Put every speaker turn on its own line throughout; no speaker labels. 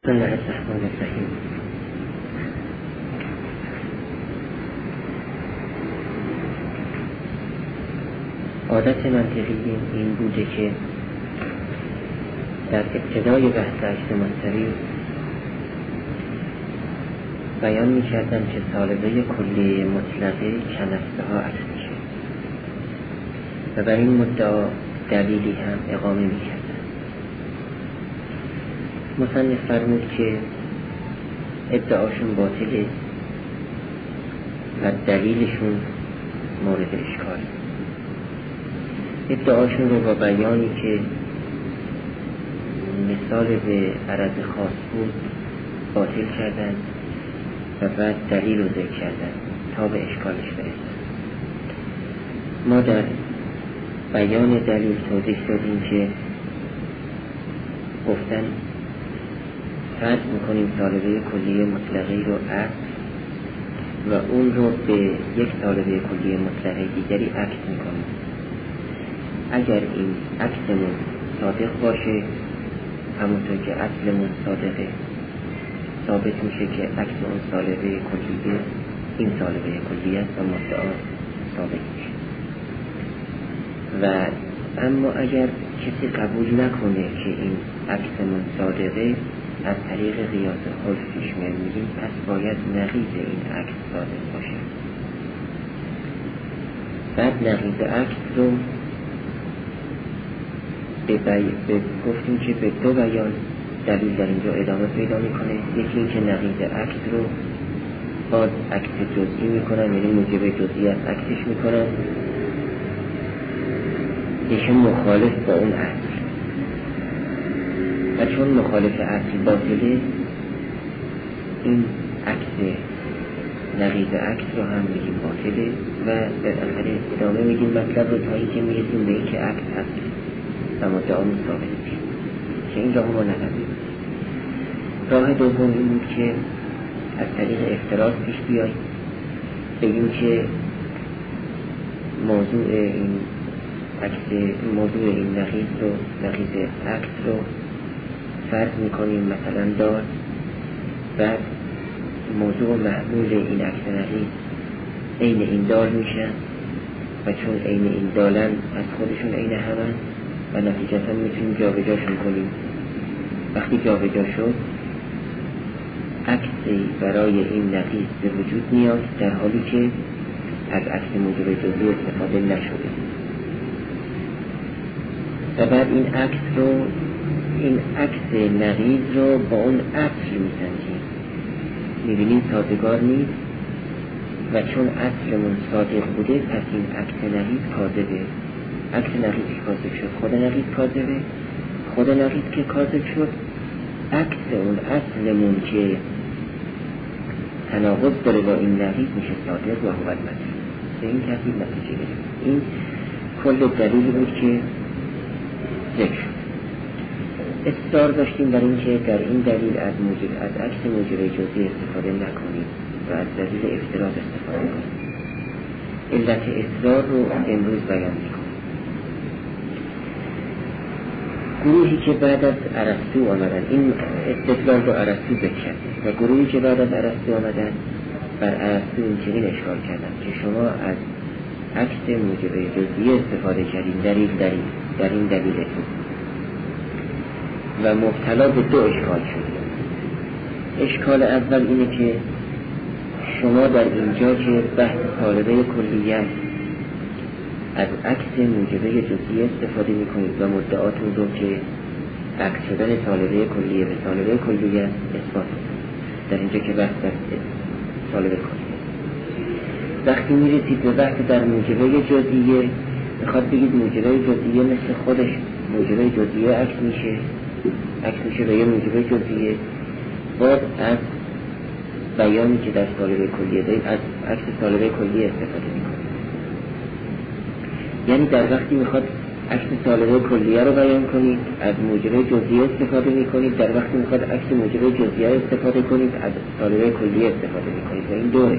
بسم الله الرحمن الرحیم. عادت منطقی این بوده که در ابتدای بحث عکس مستوی بیان می کردم که طالبه کلی مطلقه کنسته ها عکس میشه و بر این مدعا دلیلی هم اقامه می کردم. مصنف فرمود که ادعاشون باطله و دلیلشون مورد اشکال. ادعاشون رو با بیانی که مثال به عرض خاص بود باطل کردن و بعد دلیل رو ذکر کردن تا به اشکالش برسن. ما در بیان دلیل توضیح دادیم که گفتن فرض میکنیم طالبه کلی مطلقه رو عکس و اون رو به یک طالبه کلی مطلقه دیگری عکس میکنیم. اگر این عکسمون صادق باشه، همونطور که اصلمون صادقه، ثابت میشه که عکس اون طالبه کلیه این طالبه کلیه است و مدعا ثابت میشه. و اما اگر کسی قبول نکنه که این عکسمون صادقه، از طریق قیاس خلف پیش میگیم پس باید نقیض این عکس صادق باشه. بعد نقیض عکس رو گفتیم که به دو بیان دلیل در اینجا ادامه پیدا میکنه. یکی این که نقیض عکس رو باز عکس جزئی میکنن، یعنی موجب جزئی از عکسش میکنن، یکی مخالف با اون اصل و چون مخالف اصل باطله این عکس نقیض عکس رو هم میگیم باطله و در آخر ادامه میگیم مطلب رو تا اینکه میرسیم به اینکه عکس اصل و مدعامون ثابت میشه که این راه ما نقدیم. راه دوم این بود که از طریق افتراض پیش بیای بگیم که موضوع این عکس، موضوع این نقیض عکس رو فرض میکنیم مثلا دار، بعد موضوع معمول این عکس نقیض عین این دار میشن و چون عین این دالن از خودشون عین همن و نتیجتا میتونیم جابجاشون کنیم. وقتی جابجا شد عکسی برای این نقیض به وجود میاد در حالی که از عکس موجب جزئی استفاده نشده و بعد این عکس نقیض رو با اون اصل میسنجیم، میبینیم سازگار نیست و چون اصلمون صادق بوده پس این عکس نقیض کاذبه. عکس نقیض که کاذب شد خود نقیض کاذبه، خود نقیض که کاذب شد عکس اون اصلمون که تناقض داره با این نقیض میشه صادق و هو المطلوب. به این ترتیب نتیجه گرفتیم. این کل دلیلی بود که ذکر شد. اصرار داشتیم بر این که در این دلیل از عکس موجب جزئی استفاده نکنیم و از دلیل افتراض استفاده کنیم. علت اصرار رو امروز بیان میکنیم. گروهی که بعد از ارسطو آمدن، این استدلال رو ارسطو بکرد و گروهی که بعد از ارسطو آمدن بر ارسطو این چنین اشکال کردن که شما از عکس موجب جزئی استفاده کردین در این دلیلتون و مبتلا به دو اشکال شد. اشکال اول اینه که شما در اینجا که بحث طالبه کلیه از عکس موجبه جزئی استفاده میکنید و مدعاتون رو که عکس شدن طالبه کلیه به طالبه کلیه اثبات در اینجا که بحث طالبه کلیه. وقتی میرسید به بحث در موجبه جزئیه میخواد بگید موجبه جزئیه مثل خودش موجبه جزئیه عکس میشه به یه موجبه جزئیه، باز از بیانی که در طالبه کلیه دارید از عکس طالبه کلیه استفاده میکنید. یعنی در وقتی میخواد عکس طالبه کلیه رو بیان کنید از موجبه جزئیه استفاده میکنید، در وقتی میخواد عکس موجبه جزئیه استفاده کنید از طالبه کلیه استفاده میکنید و این دوره.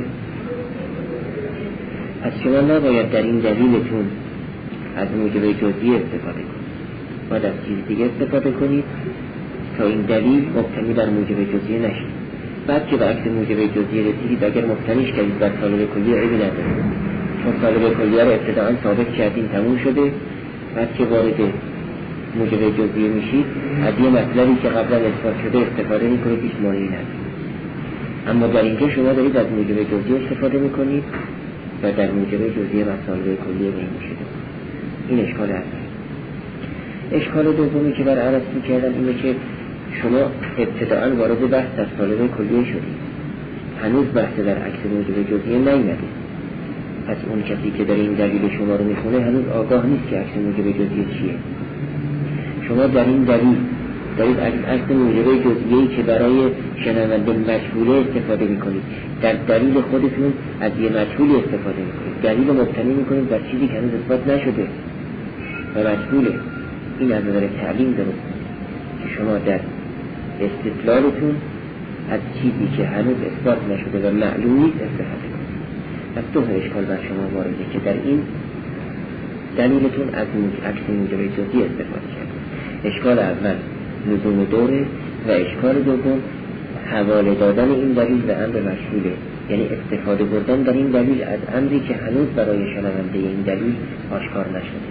از شما نباید در این دلیلتون از موجبه جزئیه استفاده کنید، باید از چیز دیگه استفاده کنید تا این دلیل مبتنی بر موجب جزئیه نشید. بعد که به عکس موجب جزئیه رسیدید اگر مبتنیش کردید بر سالب کلیه عیبی نداره، چون سالب کلیه رو ابتداءً ثابت کردیم تموم شده. بعد که وارد موجب جزئیه میشید از یه مطلبی که قبلا اثبات شده استفاده میکنید، هیچ مانعی نداره. اما در اینجا شما دارید از موجب جزئیه استفاده میکنید و در موجب جزئیه مسائل کلیه بین شده. این اشکال اول. اشکال دومی که بر ارسطو کردن اینه که شما ابتداءً وارد بحث در سالب کلیه شدید، هنوز بحث در عکس موجب جزئیه نیامده. پس اون کسی که در این دلیل شما رو میخونه هنوز آگاه نیست که عکس موجب جزئیه چیه. شما در این دلیل دارید از عکس موجب جزئیه‌ای که برای شنونده مجهوله استفاده میکنید، در دلیل خودتون از یه مجهولی استفاده میکنید، دلیل مبتنی میکنید بر چیزی که هنوز اثبات نشده و مجهوله. این از نظر تعلیم درست که شما در استدلالتون از چیزی که هنوز اثبات نشده و معلوم نیست استفاده کنید. پس دو اشکال بر شما وارده که در این دلیلتون از عکس موجب جزئیه استفاده کردید. اشکال اول لزوم دوره و اشکال دوم حواله دادن این دلیل به امر مشهوله، یعنی استفاده بردن در این دلیل از امری که هنوز برای شنونده این دلیل آشکار نشده.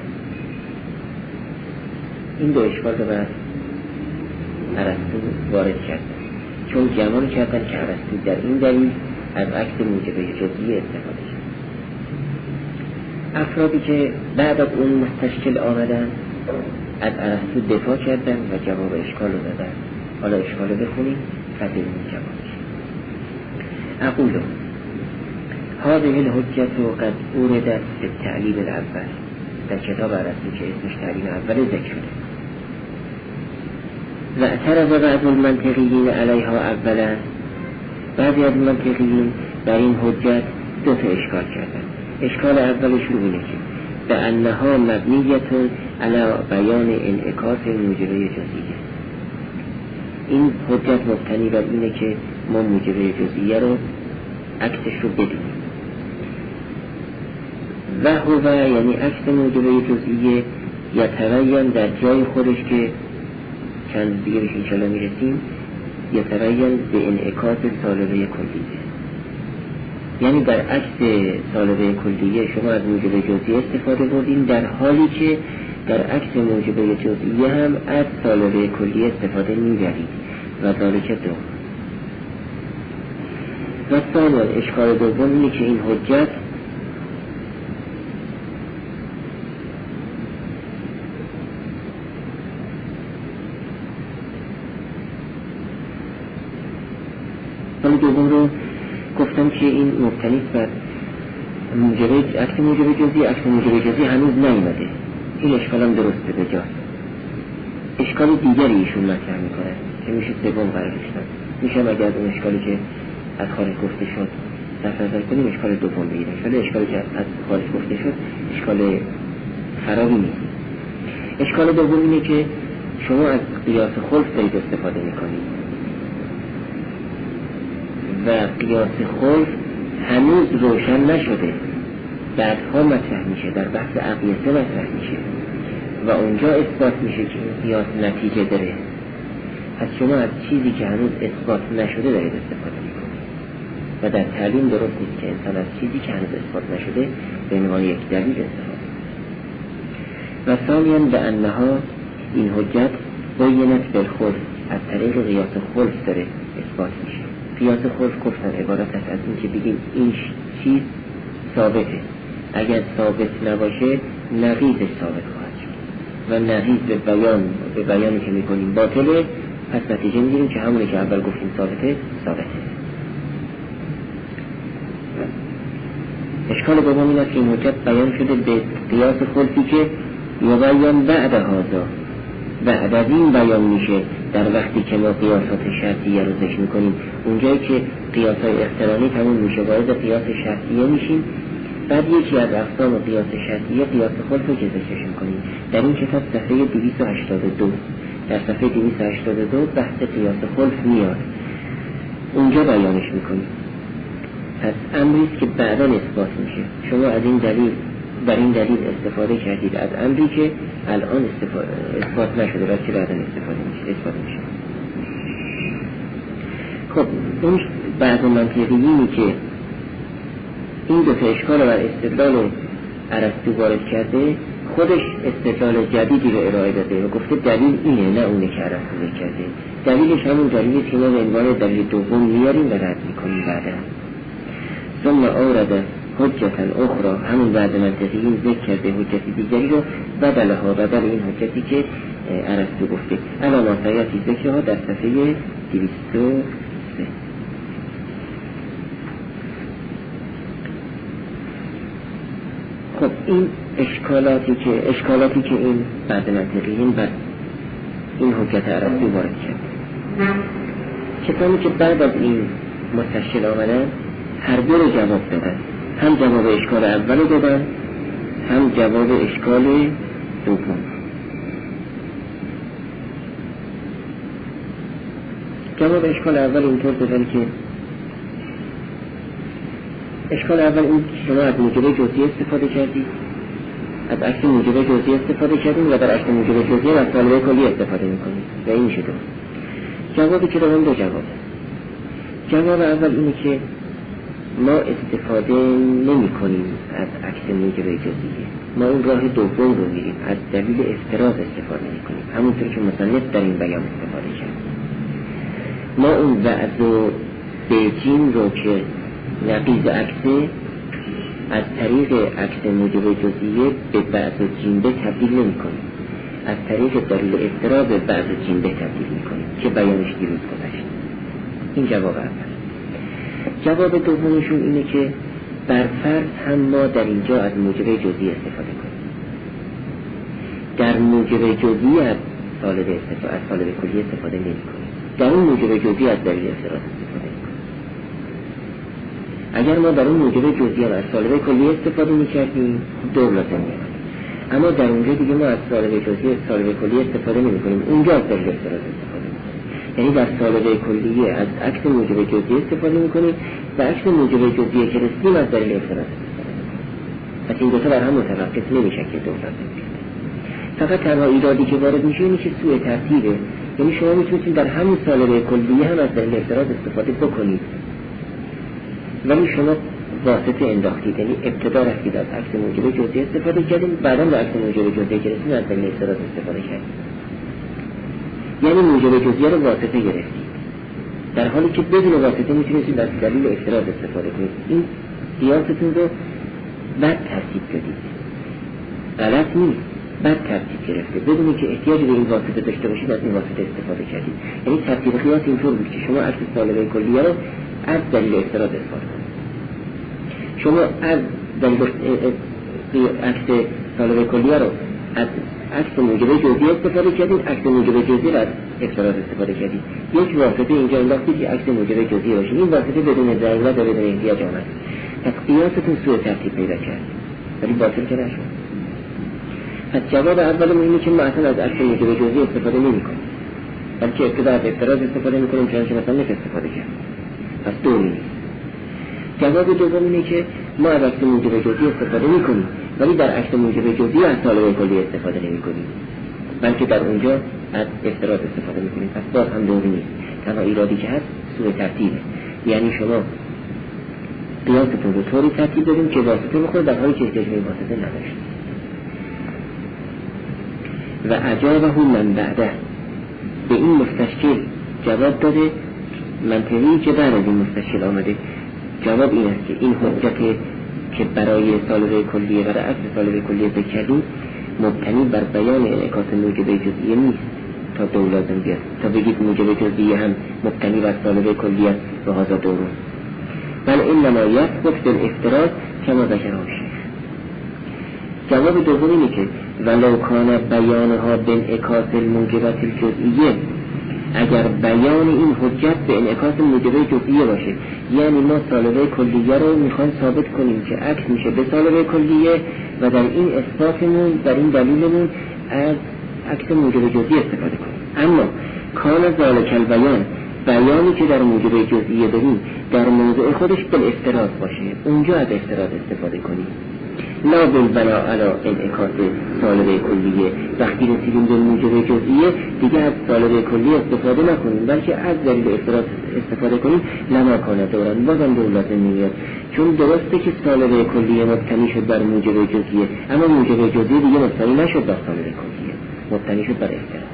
این دو اشکال رو بر ارسطو وارد کردن، چون گمان کردن که ارسطو در این دلیل از عکس موجب جزئیه استفاده کرد. افرادی که بعد از اون مستشکل آمدن از ارسطو دفاع کردن و جواب اشکال رو دادن. حالا اشکال رو بخونیم بعد ببینیم جوابش. اقول هذه الحجة قد اوردت في التعليل الاول، در کتاب ارسطو که اسمش تعلیم اول ذکر شده. و اعترض بعض المنطقیین علیها اولا، بعضی از منطقیین در این حجت دو تا اشکال کردن. اشکال اولشون اینه که به انها مبنیتون علی بیان انعکاس موجب جزئیه. این حجت مبتنی بر اینه که ما موجب جزئیه رو عکسش رو بدونیم. و هو یعنی عکس موجب جزئیه یتبین در جای خودش که چند دیگه بهش انشاءالله میرسیم، یتبین به انعکاس سالبه کلیه. یعنی در عکس سالبه کلیه شما از موجب جزئیه استفاده بردین، در حالی که در عکس موجب جزئیه هم از سالبه کلیه استفاده میبرید و ذالک دو. و ثانیاً اشکال دوم اینه که این حجت دوم رو گفتم که این مبتنی است بر عکس موجب جزئیه. عکس موجب جزئیه هنوز نیامده. این اشکال هم درسته بجاست. اشکال دیگری ایشون مطرح میکنه که میشه سوم قرار داشتن. میشه اگر از اون اشکالی که از خارج گفته شد صرف نظر کنیم اشکال دوم بگیریم. اشکالی که از خارج گفته شد اشکال خرابی نیست. اشکال دوم اینه که شما از قیاس خلف دارید استفاده میکنید و قیاس خلف هنوز روشن نشده، بعدها مطرح میشه، در بحث اقیسه مطرح میشه و اونجا اثبات میشه که این قیاس نتیجه داره. پس شما از چیزی که هنوز اثبات نشده دارید استفاده میکنید و در تعلیم درست نیست که انسان از چیزی که هنوز اثبات نشده به عنوان یک دلیل استفاده. و ثانیاً به انها این حجت بینت بالخلف، از طریق قیاس خلف داره اثبات میشه. قیاس خلف گفتن عبارت است از این که بگیم این چیز ثابته، اگر ثابت نباشه نقیضش ثابت خواهد شد و نقیض به بیانی که میکنیم باطله، پس نتیجه میگیریم که همونی که اول گفتیم ثابته. اشکال دوم این است که این حجت بیان شده به قیاس خلفی که یبین بعد هذا، بعد از این بیان میشه در وقتی که ما قیاسات شرطیه رو ذکر میکنیم. اونجایی که قیاسات اقترانی تموم میشه وارد قیاس شرطیه میشیم، بعد یکی از اقسام قیاس شرطیه قیاس خلف رو که ذکرش میکنیم. در این کتاب صفحه 282 در صفحه 282 بحث قیاس خلف میاد، اونجا بیانش میکنیم. پس امریست که بعدا اثبات میشه. شما از این دلیل بر این دلیل استفاده کردید از امری که الان اثبات نشده، بلکه بعدا اثبات میشه. خب اون بعض منطقیینی که این دو تا اشکال رو بر استدلال ارسطو وارد کرده، خودش استدلال جدیدی رو ارائه داده و گفته دلیل اینه، نه اونه که ارسطو ذکر کرده. دلیلش همون دلیلی که ما به عنوان دلیل دوم میاریم و رد میکنیم بعدا. ثم اورد حجتا اخرى، همون بعد منطقیین ذکر کرده حجتی دیگری رو بدلها، بدل این حجتی که ارسطو گفته. علامات سیاسی ذکرها در صفحه 203. خب این اشکالاتی که این بعد منطقیین بر این حجت ارسطو وارد کرد، کسانی که بعد از این مستشکل آمدن هر دو رو جواب دادن، هم جواب اشکال اول رو دادن، هم جواب اشکال دوم. جواب اشکال اول اینطور دادن که اشکال اول این شما از موجب جزئی استفاده کردید، از عکس موجب جزئی استفاده کردید و در عکس موجب جزئی از طالبه کلی استفاده میکنید و این میشه درست. جوابی که دادن دو جواب اول اینه که ما استفاده نمی کنیم از عکس موجب جزئیه، ما اون راه دوم رو میریم، از دلیل افتراض استفاده میکنیم، همونطور که مصنف در این بیان استفاده کرد. ما اون بعض و بیجین رو که نقیض عکسه از طریق عکس موجب جزئیه به بعض جنبه تبدیل نمی کنیم، از طریق دلیل افتراض به بعض جنبه تبدیل می کنیم که بیانش دیروز گذشت. این جواب اول. جواب دومشون اینه که برفرض هم ما در اینجا از موجب جزئی استفاده کنیم، در موجب جزئی از طالب کلی استفاده نمی کنیم، در اون موجب جزئی از دلیل افتراض استفاده می کنیم. اگر ما در اون موجب جزئی از طالب کلی استفاده می کردیم دور لازم می کنیم، اما در اونجا دیگه ما از طالب جزئی از طالب کلی استفاده نمی کنیم، اونجا از دلیل افتراض استفاده می کنیم. یعنی در طالب کلیه از عکس موجب جزئی استفاده می کنیم و عکس موجب جزئی که رسیدیم از دلیل افتراض استفاده می کنیم. پس این دو تا بر هم متوقف نمیشه که دور لازم می کنیم. فقط تنها ایرادی که وارد میشه اینه که سوء ترتیبه، یعنی شما میتونید در همون طالب کلیه هم از دلیل افتراض استفاده بکنید، ولی شما واسطه انداختید، یعنی ابتدا رفتید از عکس موجب جزئی استفاده کردیم، بعدا به عکس موجب جزئی که رسیدیم از دلیل افتراض استفاده کردیم، یعنی موجب جزئی رو واسطه گرفتید، در حالی که بدون واسطه میتونید از دلیل افتراض استفاده کنید. این قیاستون رو بد ترتیب دادید، غلط نیست، بد ترتیب گرفته، بدون که احتیاج به این واسطه داشته باشید از این واسطه استفاده کردید. یعنی ترتیب قیاس اینطور بود که شما عکس طالب کلیه رو از دلیل افتراض استفاده کنید، شما از دلیل عکس طالب کلیه رو از عکس موجب جزئی استفاده کردید، عکس موجب جزئی رو از افتراض استفاده کردید، یک واسطه اینجا انداختید که عکس موجب جزئی باشه، این واسطه بدون ضرورت و بدون احتیاج آمد، پس قیاستون سوء ترتیب پیدا کرد ولی باطل که نشد. پس جواب اولمون اینه که ما اصلا از عکس موجب جزئی استفاده نمی‌کنیم، بلکه ابتدا از افتراض استفاده می‌کنیم چون مثلا استفاده کرد، پس دو نیست. جواب دوم اینه که ما از عکس موجب جزئی استفاده می‌کنیم ولی در عکس موجب جزئی از طالب کلی استفاده نمی‌کنیم، بلکه در اونجا از افتراض استفاده می‌کنیم، پس باز هم دومی نیست. تنها ایرادی که هست سوء ترتیبه، یعنی شما قیاستون رو طوری ترتیب دادیم که واسطه بخوره در حالی که احتیاج به واسطه نداشت. و اجابه من بعده، به این مستشکل جواب داده منطقی که بعد از این مستشکل آمده. جواب این است که این حجت که برای طالب کلیه و عکس طالب کلیه بکردیم مبتنی بر بیان انعکاس موجب جزئی نیست تا دو لازم بیاد، تا بگید موجب جزئی هم مبتنی بر طالب کلیه و هذا دورون، بل انما یثبت بالافتراض کما ذکره الشیخ. جواب دوم اینه که ولو کان بیانها بانعکاس الموجبات الجزئیه، اگر بیان این حجت به انعکاس موجبه جزئیه باشه، یعنی ما طالبه کلیه رو میخوایم ثابت کنیم که عکس میشه به طالبه کلیه و در این اثباتمون، در این دلیلمون از عکس موجبه جزئیه استفاده کنیم. اما کان ذالک البیان، بیانی که در موجبه جزئیه داریم در موضع خودش بالافتراض باشه، اونجا از افتراض استفاده کنیم. لا بالبنا علی انعکاس سالبه کلیه. وقتی رسیدیم به موجب جزئیه دیگه از سالبه کلیه استفاده نکنیم، بلکه از دلیل افتراض استفاده کنیم. لما کانه دوران بازم دور لازم میاد، چون درسته که سالبه کلیه مبتنی شد بر موجب جزئیه، اما موجب جزئیه دیگه مبتنی نشد بر سالبه کلیه، مبتنی شد بر افتراض.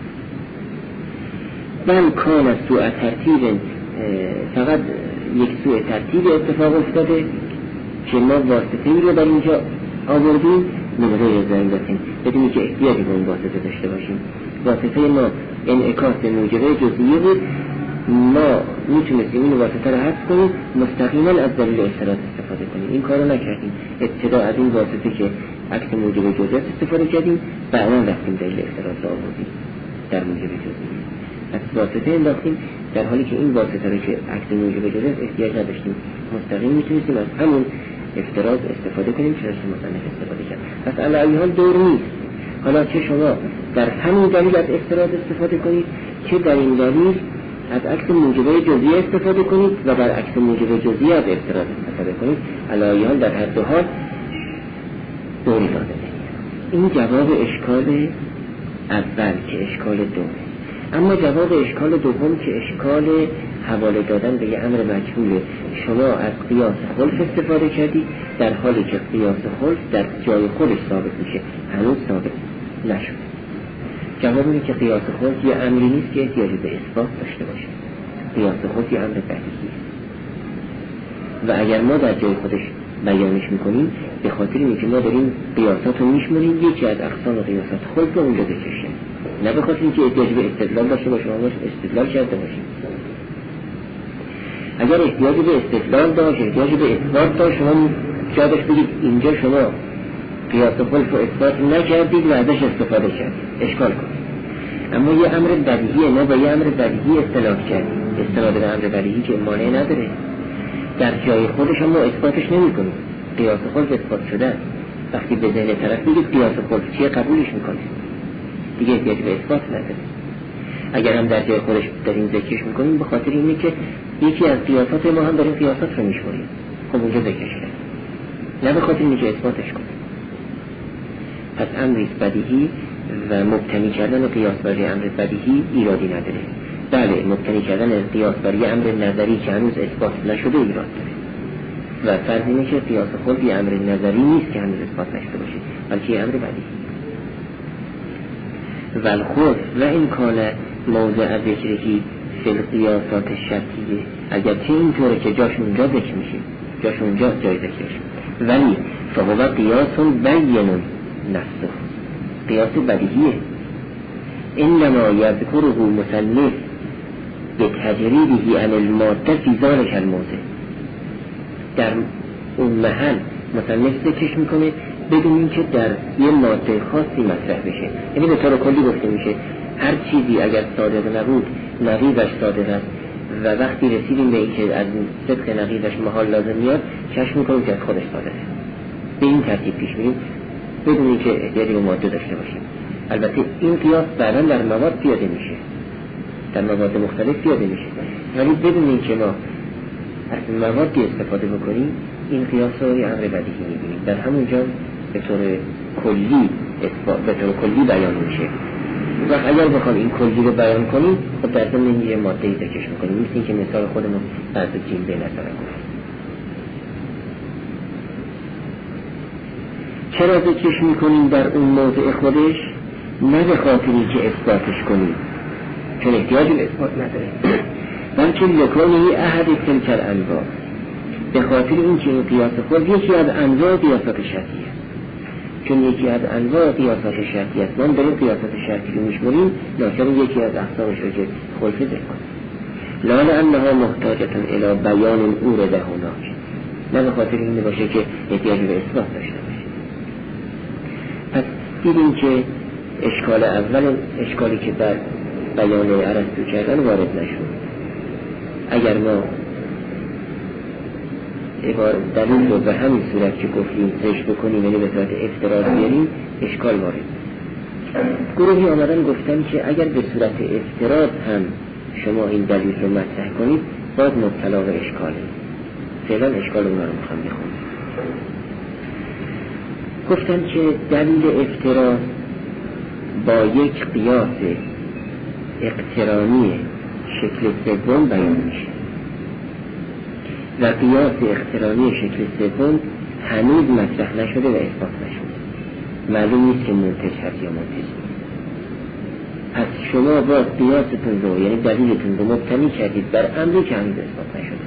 بل کان سوء ترتیب، فقط یک سوء ترتیب اتفاق افتاده که ما واسطه‌ای رو در اینجا آوردیم من غیر ضرورتین، بدونی که احتیاجی به اون واسطه داشته باشیم. واسطه ما انعکاس موجبه جزئیه بود، ما میتونستیم این واسطه رو حذف کنیم، مستقیما از دلیل افتراض استفاده کنیم. این کارو نکردیم، ابتدا از این واسطه که عکس موجبه جزئیه استفاده کردیم، بعدا رفتیم دلیل افتراض رو آوردیم در موجبه جزئیه. از واسطه انداختیم در حالی که این واسطه رو که عکس موجبه جزئیه احتیاج نداشتیم، مستقیم میتونستیم از همون افتراض استفاده کنیم که مصنف استفاده کرد. پس علی حال دور نیست. حالا چه شما در همین دلیل از افتراض استفاده کنید، چه در این دلیل از عکس موجبه جزئیه استفاده کنید و بر عکس موجبه جزئیه از افتراض استفاده کنید، علی حال در هر دو حال دوری داده. این جواب اشکال اول که اشکال دومه. اما جواب اشکال دوم که اشکال حواله دادن به یه امر مجهوله، شما از قیاس خلف استفاده کردی در حالی که قیاس خلف در جای خودش ثابت میشه، هنوز ثابت نشد. جواب اینه که قیاس خلف یه امری نیست که احتیاج به اثبات داشته باشه. قیاس خلف یه امر بدیهی است و اگر ما در جای خودش بیانش میکنیم به خاطر اینکه ما داریم قیاسات رو میشمونیم یکی از اقسام قیاسات خلف رو اونجا بکشیم، نه به خاطر اینکه احتیاج به استدلال داشته باشه ما استدلال کرده باشیم. اگر احتیاج به استدلال داشت، احتیاج به اثبات داشت، شما جادش بگید اینجا شما قیاس خلف رو اثبات نکردید و ازش استفاده کردید، اشکال کنید. اما یه امر بدیهیه، ما با یه امر بدیهی اصطلاح کردیم، استناد به امر بدیهی که مانع نداره، در جای خودش ما اثباتش نمی کنیم. قیاس خلف اثبات شده، وقتی به ذهن طرف بگید قیاس خلف چیه قبولش میکنه، دیگه احتیاج به اثبات نداره. اگر هم در جای خودش داریم ذکرش میکنیم به خاطر اینه که یکی از قیاسات ما هم داریم قیاسات رو میشماریم، خب اونجا ذکرش کرد، نه به خاطر اینه که اثباتش کنیم. پس امر بدیهی و مبتنی کردن قیاس بر امر بدیهی ایرادی نداره. بله، مبتنی کردن قیاس بر امر نظری که هنوز اثبات نشده ایراد داره و فرض اینه که قیاس خود یه امر نظری نیست که هنوز اثبات نشده باشه، بلکه امر بدیهی. والخوف و این کان موضع ذکرهی فی القیاسات شرطیه، اگر چه اینطوره که جاش اونجا ذکر میشه، جاش اونجا جای ذکرش، ولی فهو قیاس بین نفسه، قیاس بدیهیه. انما یذکره مصنف به تجریده عن الماده فی ذلک الموضع، در اون محل مصنف ذکرش میکنه بدون اینکه در یه ماده خاصی مطرح بشه. یعنی به طور کلی گفته میشه هر چیزی اگر صادق نبود نقیضش صادق است و وقتی رسیدیم به اینکه از صدق نقیضش محال لازم میاد چشم میکنیم که از خودش صادقه. به این ترتیب پیش میریم بدون اینکه احتیاجی به ماده داشته باشیم. البته این قیاس بعدا در مواد پیاده میشه، در مواد مختلف پیاده میشه، ولی بدون اینکه ما از موادی استفاده بکنیم این قیاس رو یه امر بدیهی میبینیم، در همون جا به طور کلی به طور کلی بیان میشه. و اگر بخوام این کلی رو بیان کنیم خب در ضمن یه ماده‌ای ذکرش میکنیم، مثل این که مثال خودمون فرض جنبه مثلا گفت. چرا ذکرش میکنیم در اون موضع خودش؟ نه به خاطری که اثباتش کنیم چون احتیاج به اثبات نداره، بلکه لکونه احد تلک الانواع، به خاطر این که این قیاس خود یکی از انواع قیاسات شرطی است. چون یکی از انواع قیاسات شرطی است، ما داریم قیاسات شرطی رو میشماریم، ناچاریم یکی از اقسامش رو که خلف ذکر کنیم. لا لانها محتاجه الی بیان اورده هناک، نه به خاطر این باشه که احتیاج به اثبات داشته باشه. پس دیدیم که اشکال اول، اشکالی که در بیان ارسطو کردن وارد نشد. اگر ما دلیل رو به همین صورت که گفتیم زشت بکنیم، یعنی به صورت افتراض بیاریم، اشکال وارد. گروهی آمدن گفتن که اگر به صورت افتراض هم شما این دلیل رو مطرح کنید باز مبتلا به اشکاله. فعلا اشکال اونا رو میخوام بخونم. گفتن که دلیل افتراض با یک قیاس اقترانی شکل سوم بیان میشه و قیاس اقترانی شکل سوم هنوز مطرح نشده و اثبات نشده، معلوم نیست که منتج هست یا منتج نیست. پس شما با قیاستون رو، یعنی دلیلتون رو مبتنی کردید بر امری که هنوز اثبات نشده.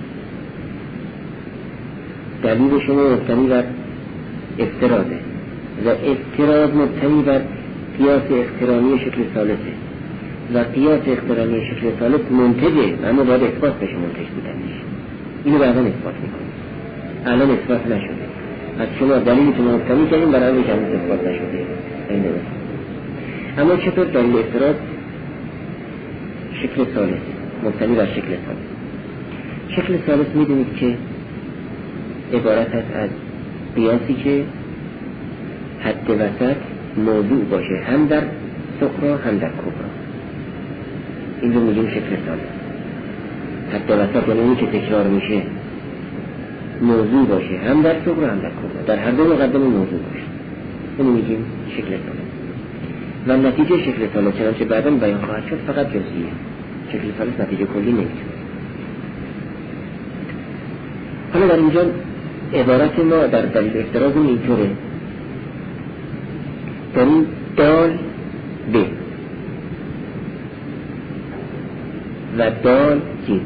دلیل شما مبتنی بر افتراضه و افتراض مبتنی بر قیاس اقترانی شکل ثالثه و قیاس اقترانی شکل ثالث منتجه، اما باید اثبات بشه منتج بودنش. اینو بعدا اثبات میکنیم، الان اثبات نشده. پس شما دلیلتون رو مبتنی کردیم بر امری که هنوز اثبات نشده. این درست. اما چطور دلیل افتراض شکل ثالث مبتنی بر شکل ثالث؟ شکل ثالث میدونید که عبارت است از قیاسی که حد وسط موضوع باشه، هم در صغرا هم در کبرا. این رو میگیم شکل ثالث. حد وسط یعنی اونی که تکرار میشه موضوع باشه، هم در صغرا هم در کبرا، در هر دو مقدم موضوع باشه. اینو میگیم شکل ثالث. و نتیجه شکل ثالث چنانچه بعداً بیان خواهد شد فقط جزئیه. شکل ثالث نتیجه کلی نمیتونه. حالا در اینجا عبارت ما در دلیل افتراض اینطوره، داریم دال ب و دال جیم،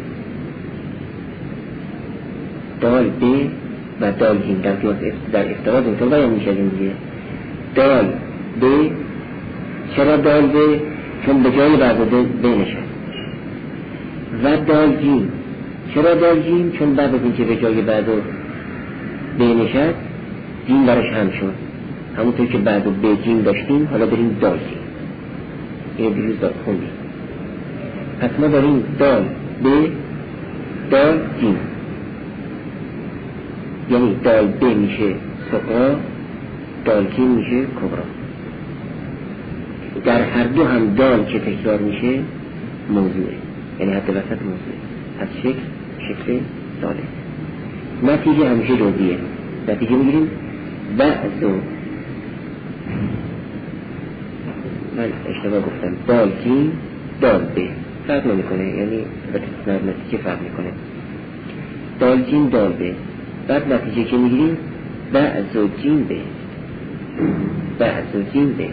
دال ب و دال جیم در افتراض اینطور بیان میشه دیگه. دال ب، چرا دال ب؟ چون به جای بعد ب نشد. و دال جیم، چرا دال جیم؟ چون بعد از اینکه به جای بعد ب نشد جیم برش هم شد، همونطور که بعد ب جیم داشتیم حالا بریم دال جیم. این دیروز داد خوندیم. پس ما داریم دال ب دال جیم، یعنی دال ب میشه صغرا، دال جیم میشه کبرا. در هر دو هم دال که تکرار میشه موضوعه، یعنی حد وسط موضوعه. از شکل ثالث. نتیجه همیشه جزئیه. نتیجه میگیریم بعض، من اشتباه گفتم، دال جیم دال ب فرق نمیکنه، یعنی نتیجه فرق میکنه. دال جیم دال ب، بعد نتیجه که میگیریم بعض جیم ب، بعض جیم ب.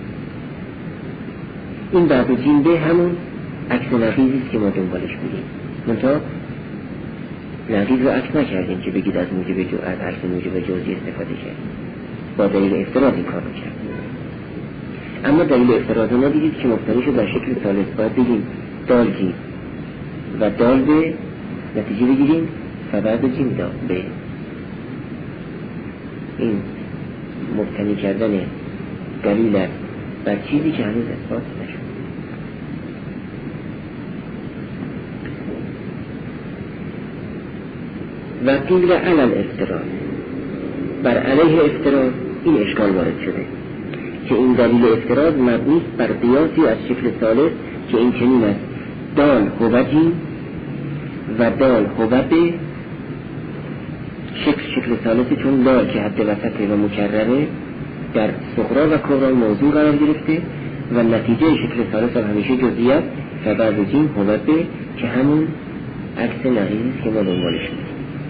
این بعض جیم ب همون عکس نقیضیست که ما دنبالش بودیم، منتها نقیض رو عکس نکردیم که بگید از عکس موجب جزئی استفاده کرد، با دلیل افتراض این کار رو کرد. اما دلیل افتراض رو ندیدید که مبتنی شد در شکل ثالث. باید بگیم دال جیم و دال ب، نتیجه بگیریم فبعد جیم دال ب. این مبتنی کردن دلیل است بر چیزی که هنوز اثبات نشد. و قیل علی الافتراض، بر علیه افتراض این اشکال وارد شده که این دلیل افتراض مبنی بر قیاسی از شکل ثالث که این چنین است: دال هو جیم و دال هو ب. شکل ثالثی چون دال که حد وسطه و مکرره در صغرا و کبرا موضوع قرار گرفته و نتیجه شکل ثالث هم همیشه جزئیات و بعد جیم هو ب که همون عکس نقیضی که ما دنبالش می‌کنیم.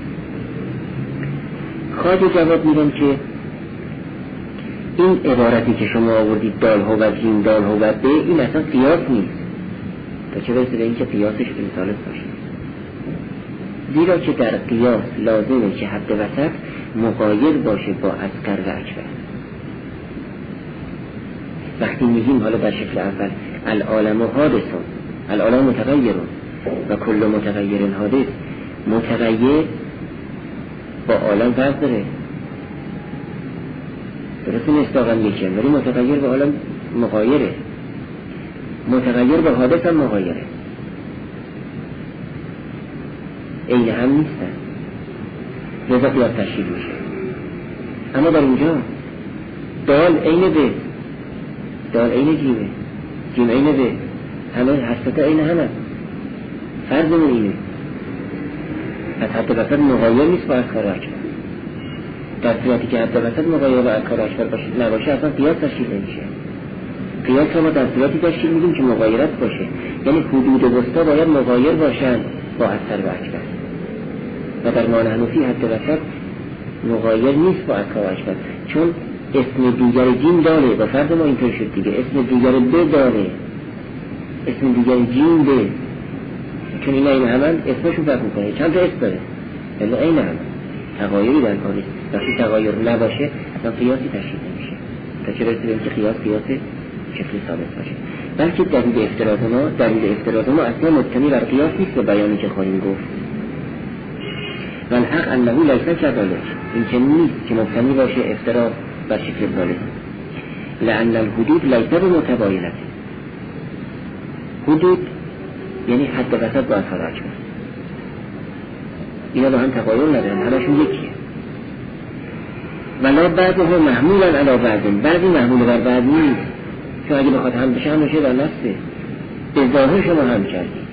خواهد جواب میدم که این عبارتی که شما آوردید دال هو جیم دال هو ب، این اصلا قیاس نیست تا چه برسه به این که قیاسش شکل ثالث باشه، زیرا که در قیاس لازمه که حد وسط مغایر باشه با اصغر و اکبر. وقتی میگیم حالا در شکل اول العالم حادثون، العالم متغیرون و کل متغیر حادث، متغیر با عالم فرق داره، درسته مصداقاً یکیه، ولی متغیر با عالم مغایره، متغیر با حادث هم مغایره، این هم نیستن، لذا قیاس تشکیل میشه. اما در اینجا دال عین ب، دال عین جیمه، جیم عین ب، همه هستتا عین همه، فرضمون اینه. از حد وسط مغایر نیست با اصغر و اکبر. در صورتی که حد وسط مغایر با اذکار اکبر نباشه اصلا قیاس تشکیل نمیشه. قیاس ما در صورتی تشکیل میدیم که مغایرت باشه، یعنی حدود وسطا باید مغایر باشن با اثر و اکبر، و در ما نحن فی حد وسط مغایر نیست با اذکار اکبر، چون اسم دیگر جیم داره و فرض ما اینطور شد دیگه، اسم دیگر ب داره، اسم دیگر جیم ب، چون اینا این همان اسمشون فرق میکنه، چند تا اسم داره الا این هم تغایری در کاری. وقتی تغایر نباشه اصلا قیاسی تشکیل نمیشه. تا چه برسه بگیم که قیاس شکلی ثابت باشه. بلکه دلیل افتراض ما اصلا مبتنی بر قیاس نیست به بیانی که خواهیم گفت. و الحق انه لیس کذالک، این که نیست که مبتنی باشه افتراض بر شکل ثابت، لان الحدود لیس بمتباینه. حدود یعنی حد وسط با اثر اکبر، اینا با هم تغایر ندارن، همشون یکیه. ولا بعضها محمولا علی بعض، بعضی محمول بر بعض نیست، چون اگه بخواد هم بشه هم میشه در نفسه، به ظاهر شما هم کردید.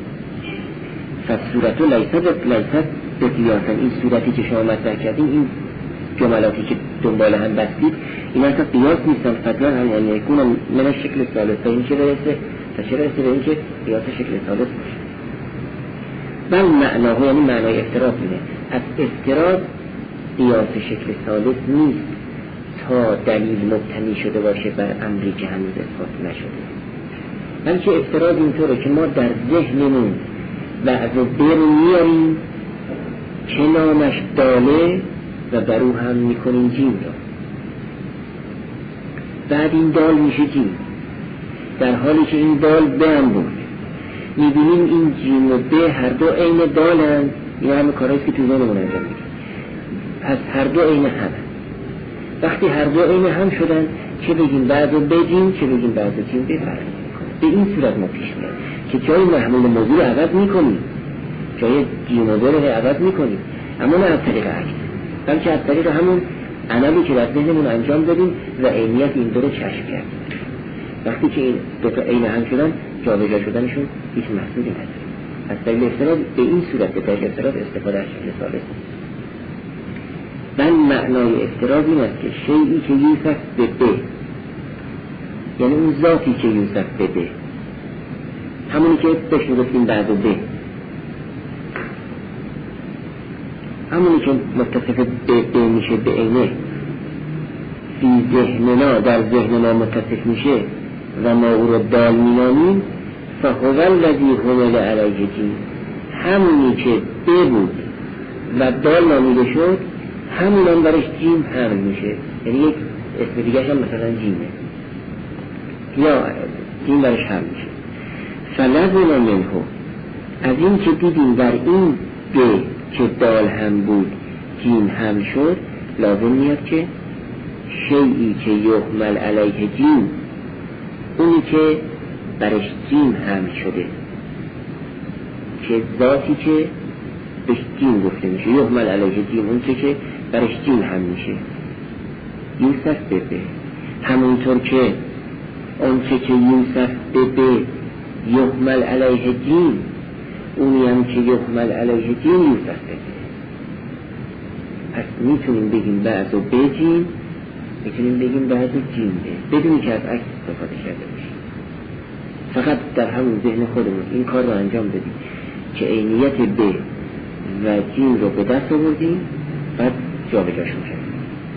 فصورتو لیست به قیاسن، این صورتی که شما مطرح کردین، این جملاتی که دنبال هم بستید، این اصلا قیاس نیستن، فضلا هم یعنی یکون من شکل ثالث، تا این که برسه به این که قیاس شکل ثالث باشه. بل معناه یعنی معنای افتراض اینه، از افتراض قیاس شکل ثالث نیست تا دلیل مبتنی شده باشه بر امری که هنوز اثبات نشده، بلکه افتراض اینطوره که ما در ذهنمون بعض بر میاریم که نامش داله و برو هم میکنیم جیم را، بعد این دال میشه جیم، در حالی که این دال به هم بود. میبینیم این جیم و به هر دو عین دالند، این همه کارهایی که تو ذهنمون انجام میدیم، پس هر دو عین هم. وقتی هر دو عین هم شدن، چه بگیم بعد و بگیم، چه بگیم بعد و جیم بفرق میکنه. به این صورت ما پیش میاد که جای محمول موضوع رو عوض میکنیم، جای جیم و به رو عوض میکنیم، اما نه از طریق عکس، بلکه از طریق همون عملی که در ذهنمون انجام دادیم و عینیت این دو رو کشف کردیم. وقتی که این دو تا عین هم شدن، جابجا شدنشون هیچ محصولی نداره. از طریق افتراض به این صورت به طریق افتراض استفاده از شکل ثالث. بل معنای افتراض این است که شیئی که یوسف به به، یعنی اون ذاتی که یوسف به به، همونی که بهش میگفتیم بعد و به، همونی که متصف به میشه به عینه، فی ذهننا در ذهننا متصف میشه و ما او رو دال مینامیم، فهو الذی حمل علیه جیم، همونی که به بود و دال نامیده شد، همون هم برش جیم حمل میشه، یعنی یک اسم دیگه هم مثلا جیمه یا جیم برش حمل میشه. فلزم منه، از این که دیدیم در این به که دال هم بود جیم حمل شد، لازم میاد که شیئی که یحمل علیه جیم، اونی که برش جیم حمل شده، که ذاتی که بهش جیم گفته میشه، یحمل علیه جیم، اون که برش جیم حمل میشه، یوسف به به، همونطور که اون که یوسف به به یحمل علیه جیم، اونی هم که یحمل علیه جیم یوسف به به. پس میتونیم بگیم بعض و به جیم، میتونیم بگیم بعض و جیم به، بدونی که از عکس استفاده کرده باشیم. فقط در همون ذهن خودمون این کار رو انجام بدیم که عینیت به و جیم رو به دست آوردیم، بعد جا به جاشون کردیم.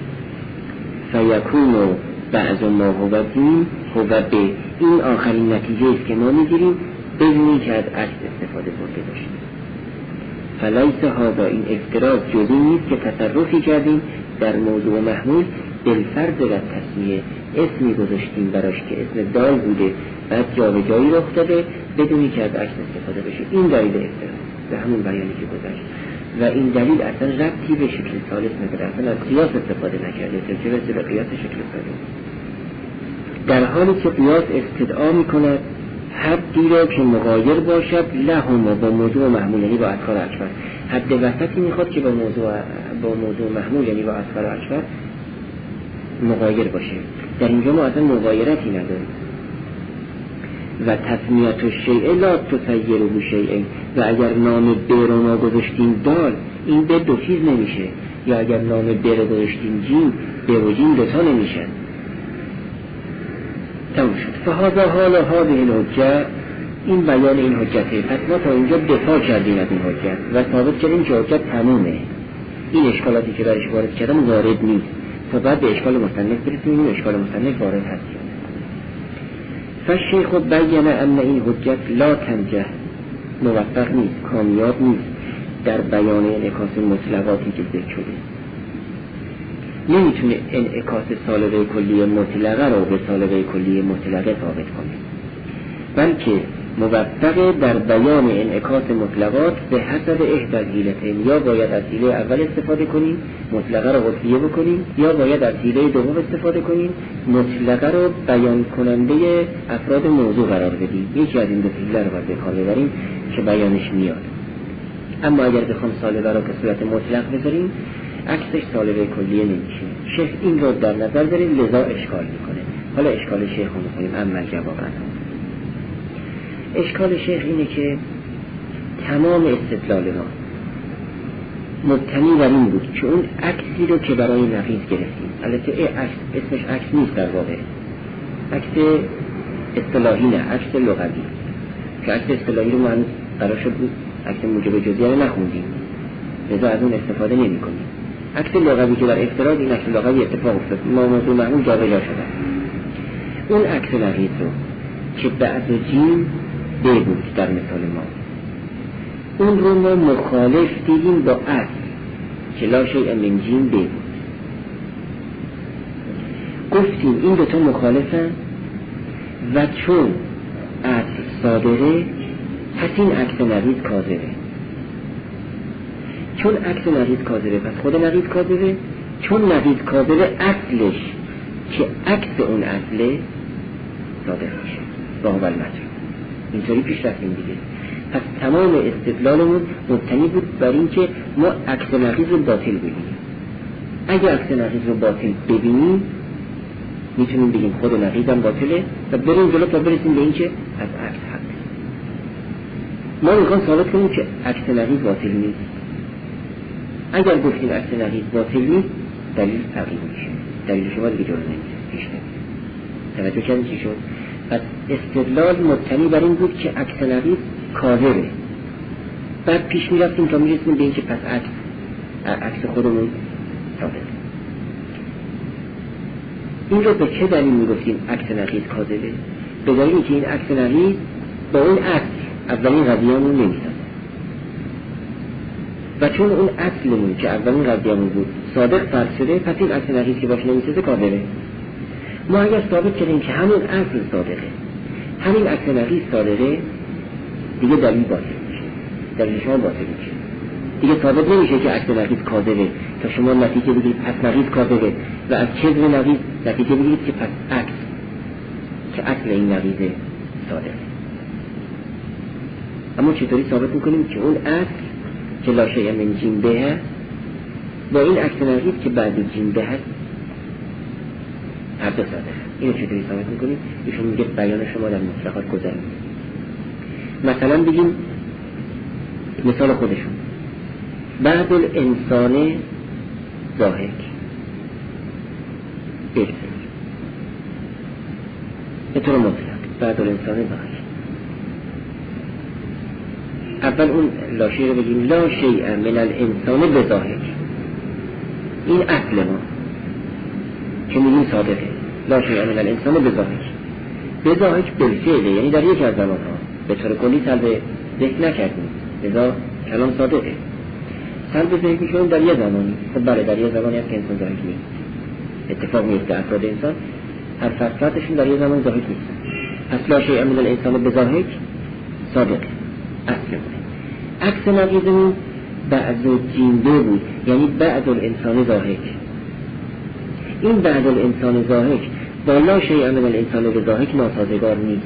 فیکون بعض ما هو جیم هو به، این آخرین نتیجه است که ما میگیریم بدونی که از عکس استفاده برده باشیم. فلیس هذا، این افتراض جزئی نیست که تصرفی کردیم در موضوع محمول بالفرض و تسمیه، اسمی گذاشتیم براش که اسم دال بوده، بعد جابجایی رخ داده بدونی که از عکس استفاده بشه. این دلیل افتراض به همون بیانی که گذاشت، و این دلیل اصلا ربطی به شکل ثالث نداره، اصلا از قیاس استفاده نکرده، چه برسه به قیاس شکل ثالث. در حالی که قیاس استدعا میکند حدی را که مغایر باشد لهما با موضوع محمول، یعنی با اذکار اکبر، حد وسطی میخواد که با موضوع محمول یعنی با اذکار اکبر مغایر باشه. در اینجا ما اصلا مغایرتی نداریم. و تسمیت الشیء لا تسیره شیء، و اگر نام ب رو ما گذاشتیم دال، این ب دو چیز نمیشه، یا اگر نام ب رو گذاشتیم جیم، ب و جیم دوتا نمیشن. تمام شد. فهذا حال هذه الحجه، این بیان این حجته. پس ما تا اینجا دفاع کردیم از این حجت و ثابت کردیم که حجت تمومه. این اشکالاتی که برش وارد کردم وارد نیست، تا بعد به اشکال مصنف برسیم. این اشکال مصنف وارد هست. فالشیخ بیان ان این حجت لا تنجح، موفق نیست، کامیاب نیست در بیان انعکاس مطلقاتی که ذکر شده. نمیتونه انعکاس سالبه کلی مطلقه رو به سالبه کلی مطلقه ثابت کنه، بلکه موفق در بیان انعکاس مطلقات به حسب احداثیلتین. یا باید از حیله اول استفاده کنیم، مطلقه رو قطعیه بکنیم، یا باید از حیله دوم استفاده کنیم، مطلقه رو بیان کننده افراد موضوع قرار بدیم. یکی از این دو حیله رو باید به کار ببریم که بیانش میاد. اما اگر بخوام سالبه رو به صورت مطلق بذاریم، عکسش سالبه کلیه نمیشه. شیخ این رو در نظر داره، لذا اشکال میکنه. حالا اشکال شیخ رو میکنیم. اما جواب اشکال شیخ اینه که تمام استدلال ما مبتنی بر این بود که اون عکسی رو که برای نقیض گرفتیم، البته اسمش عکس نیست، در واقع عکس اصطلاحی نه، عکس لغوی، که عکس اصطلاحی رو من قرار شد بود عکس موجب جزئیه رو نخوندیم، لذا از اون استفاده نمی کنیم. عکس لغوی که در افتراض این عکس لغوی اتفاق افتاد، ما موضوع معمول جابجا شده. اون عکس نقیض رو که بعد جیم ب بود در مثال ما، اون رو ما مخالف دیدیم با اصل که لا شیء من جیم ب بود. گفتیم این دوتا مخالفن و چون اصل صادره، پس این عکس نقیض کاذبه. چون عکس نقیض کاذبه، پس خود نقیض کاذبه. چون نقیض کاذبه، اصلش که عکس اون اصله صادر میشه با اول مطلب. اینطوری پیش رفتیم دیگه. پس تمام استدلالمون مبتنی بود بر این که ما عکس نقیض رو باطل ببینیم. اگه عکس نقیض رو باطل ببینیم، میتونیم بگیم خود نقیض هم باطله و بریم جلو تا برسیم به این که از عکس حق. ما میخوام ثابت کنیم که عکس نقیض باطل نیست. اگر گفتیم عکس نقیض باطل نیست، دلیل تغییر میشه. دلیل شما دیگه جلو نمیشه، پیش نمیشه. توجه کردین چی شد؟ پس استدلال مبتنی بر این بود که عکس نقیض کاذبه. بعد پیش میرفتیم تا میرسیم به این که پس عکس خودمون ثابت. این رو به چه دلیل میگفتیم عکس نقیض کاذبه؟ به دلیلی که این عکس نقیض با اون اصل اولین قضیه‌مون نمیسازه. و چون اون اصلمون که اولین قضیه‌مون بود صادق فرض شده، پس این عکس نقیض که باشه نمیسازه کاذبه. ما اگر ثابت کردیم که همون اصل صادقه، همین عکس نقیض صادقه، دیگه دلیل باطل میشه. دلیل شما باطل میشه. دیگه ثابت نمیشه که عکس نقیض کاذبه تا شما نتیجه بگیرید پس نقیض کاذبه و از کذب نقیض نتیجه بگیرید که پس عکس که اصل این نقیض صادقه. اما چطوری ثابت میکنیم که اون اصل که لا شیء من جیم ب هست با این عکس نقیض که بعد جیم ب هست هر دو صادقه؟ اینو چطوری ثابت میکنیم؟ ایشون میگه بیان شما در مطلقات گذر میکنه. مثلا بگیم مثال خودشون، بعد الانسان ضاحک برسید به طور مطلق. بعد الانسان ضاحک، اول اون لا شیء رو بگیم لا شیء من الانسان بضاحک، این اصل ما که میگیم صادقه. لا شیء من الانسان بضاحک، بضاحک بالفعل، یعنی در یک از زمانها به طور کلی سلب ذکر نکردیم، لذا کلام صادقه. سلب ذکر میکنیم در یه زمانی. خب بله، در یه زمانی هست که انسان ضاحک نیست. اتفاق میفته افراد انسان هر فرصتشون در یه زمان ضاحک نیست. پس لا شیء من الانسان بضاحک صادقه، اصل عکس نقیضمون بعد جینده بود، یعنی بعد الانسان ضاحک. این بعد الانسان ضاحک با لا شیء من الانسان بضاحک ناسازگار نیست.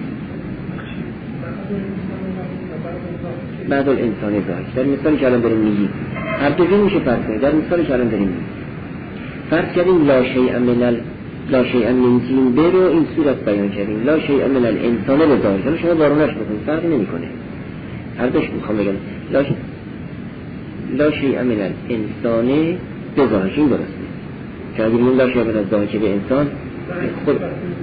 بعد الانسان ضاحک در مثالی که الان داریم میگیم هر دو میشه فرض کنید. در مثالی که الان داریم میگیم فرض کردیم لا شیء من لا شیء من جنبه رو این صورت بیان کردیم، لا شیء من الانسان به ظاهر. شما بارونش بکنید فرقی نمیکنه، هر دوش میخوام بگم لا شیء من الانسان به ظاهر. این درسته که اگر این لا شیء من الظاهر به انسان خود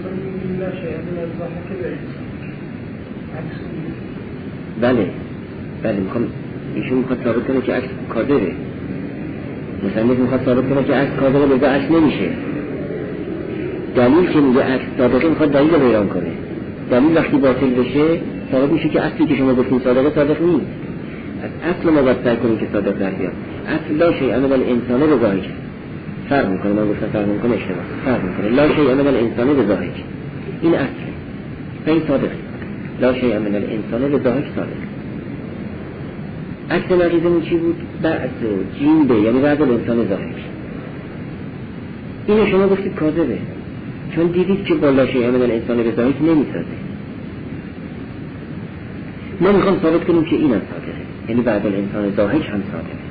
بله میخوام ایشون میخواد ثابت کنه که عکس کاذبه، مصنف میخواد ثابت کنه که عکس کاذبه، به عکس نمیشه. دلیل که میگه عکس صادقه میخواد دلیل رو بیان کنه. دلیل وقتی باطل بشه ثابت میشه که اصلی که شما گفتین صادقه صادق نیست. از اصل ما باید سعی کنیم که صادق در بیاد. اصل لا شیء من الانسان به ظاهر فرق میکنه، من گفتم فرق میکنه اشتباه فرق میکنه. لا شیء من الانسان به ظاهر این اصله، این صادقه. لا شیء من الانسان به ظاهر صادق. عکس نقیضمون چی بود؟ بعض جنبه، یعنی بعض الانسان ظاهر. اینو شما گفتید کاذبه، چون دیدید که با لا شیء من الانسان به ظاهر نمیسازه. ما میخوام ثابت کنیم که اینم صادقه، یعنی بعد الانسان ظاهر هم صادقه.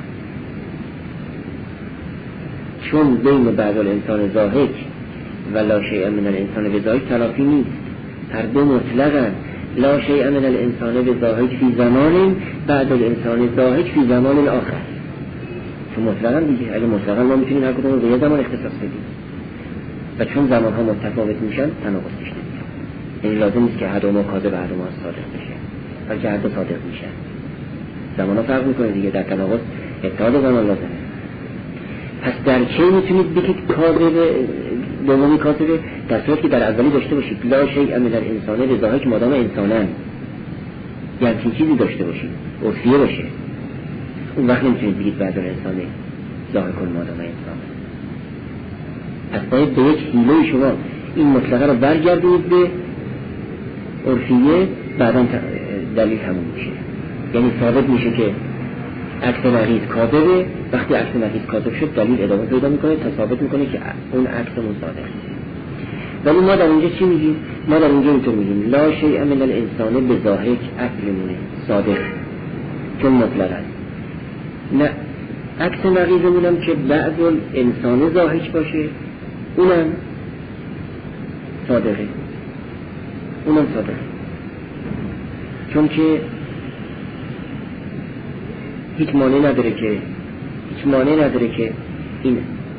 چون بین بعد الانسان ظاهر و لا شیء من الانسان به ظاهر تلافی نیست، هر دو مطلقاً. لا شیء من الانسان به ظاهر فی زمان، بعد الانسان ظاهر فی زمان آخر. چون مطلقاً دیگه، اگه مطلقاً ما میتونیم هر کدوم رو به یه زمان اختصاص بدیم و چون زمان ها متفاوت میشن تناقض پیش نمیاد. یعنی لازم نیست که هر دو ما کاذب هر دو ما صادق بشه، بلکه هر دو صادق میشن. زمان ها فرق میکنه دیگه، در تناقض اتحاد زمان لازمه. پس در چه میتونید بگید کاذب دومی کاذبه؟ در صورتی که در اولی داشته باشید لا شیء من الانسان به ظاهر، مادام انسانن یعنی چیزی داشته باشید عرفیه باشه، اون وقت نمیتونید بگید بعد الانسان ظاهر کن مادام انسان. از باید به یک حیله شما این مطلقه رو برگردید به عرفیه، بعدا دلیل همون میشه. یعنی ثابت میشه که عکس نقیض کاذبه. وقتی عکس نقیض کاذب شد دلیل ادامه پیدا میکنه تا ثابت میکنه که اون عکسمون صادقه. ولی ما در اینجا چی میگیم؟ ما در اینجا اینطور میگیم لا شیء من الانسان به ظاهر اصلمونه صادق، چون مطلقه. نه عکس نقیضمونم که بعد الانسان ظاهر باشه اونم صادقه، چون که هیچ مانع نداره که این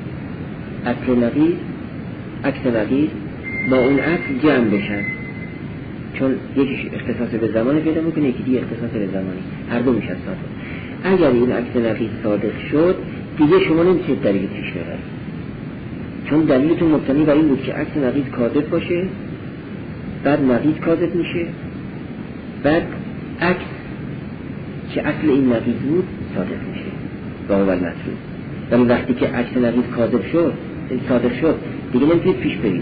عکس نقیض با اون عکس جمع بشن، چون یکیش اختصاص به زمان پیدا میکنه، یکی دیگه اختصاص به زمانی، هر دو میشن صادق. اگر این عکس نقیض صادق شد دیگه شما نمیتونید دلیل پیش ببرید، چون دلیلتون مبتنی بر این بود که عکس نقیض کاذب باشه، بعد نقیض کاذب میشه، بعد عکس که اصل این نقیض بود صادق میشه با اول مطلوب. ولی وقتی که عکس نقیض کاذب شد صادق شد دیگه نمیتونید پیش برید،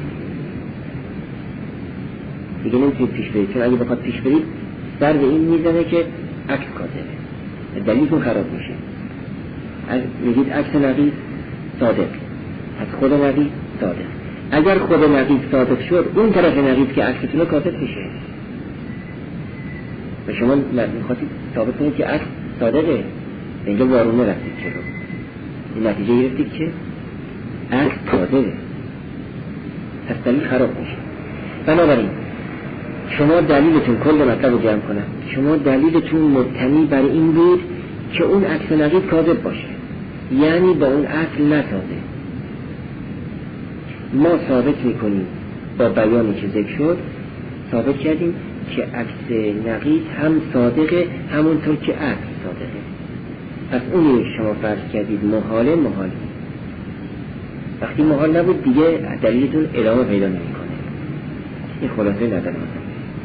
چون اگه بخواد پیش برید سر به این میزنه که عکس کاذبه، دلیلتون خراب میشه. میگید عکس نقیض صادق، از خود نقیض صادق. اگر خود نقیض صادق شد اون طرف نقیض که عکستون رو کاذب میشه و شما میخواستید ثابت کنید که عکس صادقه، اینجا وارونه رفتید چرا؟ این نتیجه گرفتید که عکس کاذبه، پس دلیل خراب میشه. بنابراین شما دلیلتون کل مطلب رو جمع کنم، شما دلیلتون مبتنی بر این بود که اون عکس نقیض کاذب باشه، یعنی با اون اصل نسازه. ما ثابت میکنیم با بیانی که ذکر شد، ثابت کردیم که عکس نقیض هم صادقه همونطور که عکس صادقه. پس اونی شما فرض کردید محاله. وقتی محال نبود دیگه دلیلتون ادامه پیدا نمیکنه. این خلاصه نظر من.